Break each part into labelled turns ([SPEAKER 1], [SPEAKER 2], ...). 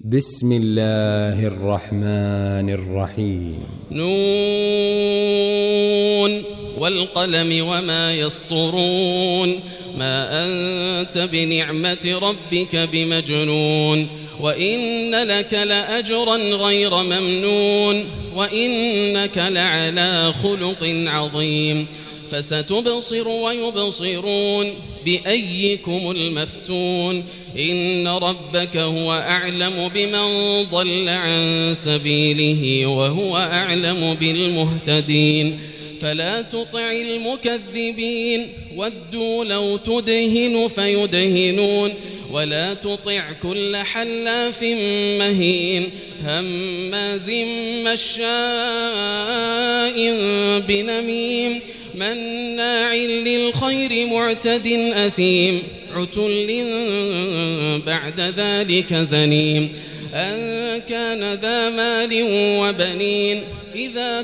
[SPEAKER 1] بسم الله الرحمن الرحيم.
[SPEAKER 2] نون والقلم وما يسطرون ما أنت بنعمة ربك بمجنون وإن لك لأجرا غير ممنون وإنك لعلى خلق عظيم فستبصر ويبصرون بأيكم المفتون إن ربك هو أعلم بمن ضل عن سبيله وهو أعلم بالمهتدين فلا تطع المكذبين ودوا لو تدهن فيدهنون ولا تطع كل حلاف مهين هماز مشاء بنميم مناع للخير معتد أثيم عتل بعد ذلك زنيم أن كان ذا مال وبنين إذا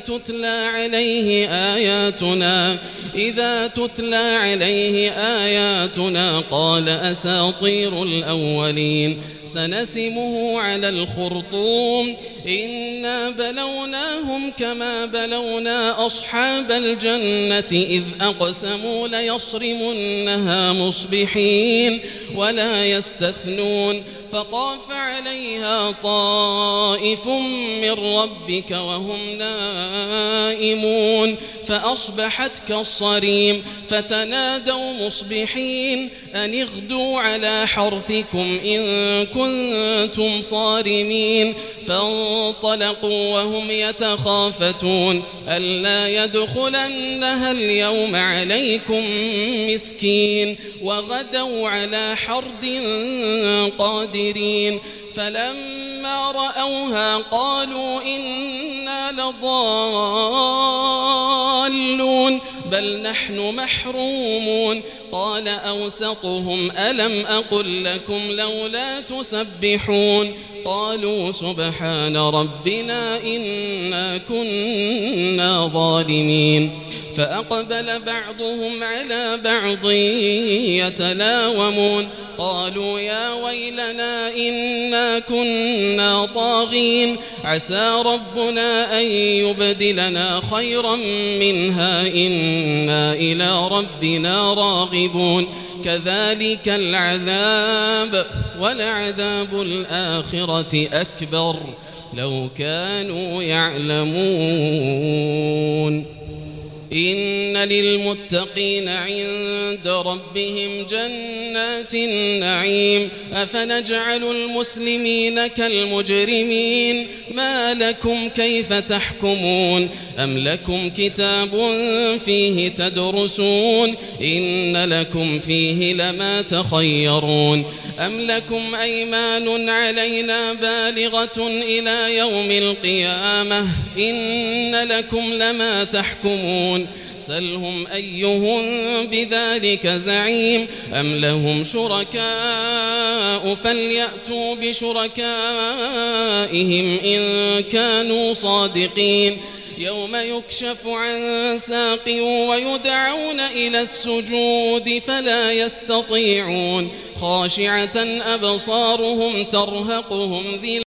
[SPEAKER 2] تتلى عليه آياتنا قال أساطير الأولين سنسمه على الخرطوم إنا بلوناهم كما بلونا أصحاب الجنة إذ أقسموا ليصرمنها مصبحين ولا يستثنون فطاف عليها طائف من ربك وهم نائمون فأصبحت كالصريم فتنادوا مصبحين أن اغدوا على حرثكم إن كنتم صارمين فانطلقوا وهم يتخافتون ألا يدخلنها اليوم عليكم مسكين وغدوا على حرد قادرين فلما رأوها قالوا إنا لضالون بل نحن محرومون قال أوسطهم ألم أقل لكم لولا تسبحون قالوا سبحان ربنا إنا كنا ظالمين فأقبل بعضهم على بعض يتلاومون قالوا يا ويلنا إنا كنا طاغين عسى ربنا أن يبدلنا خيرا منها إنا إلى ربنا راغبون كذلك العذاب ولعذاب الآخرة أكبر لو كانوا يعلمون إن للمتقين عند ربهم جنات النعيم أفنجعل المسلمين كالمجرمين ما لكم كيف تحكمون أم لكم كتاب فيه تدرسون إن لكم فيه لما تخيرون أم لكم أيمان علينا بالغة إلى يوم القيامة إن لكم لما تحكمون سلهم أيهم بذلك زعيم أم لهم شركاء فليأتوا بشركائهم إن كانوا صادقين يوم يكشف عن ساق ويدعون إلى السجود فلا يستطيعون خاشعة أبصارهم ترهقهم ذلة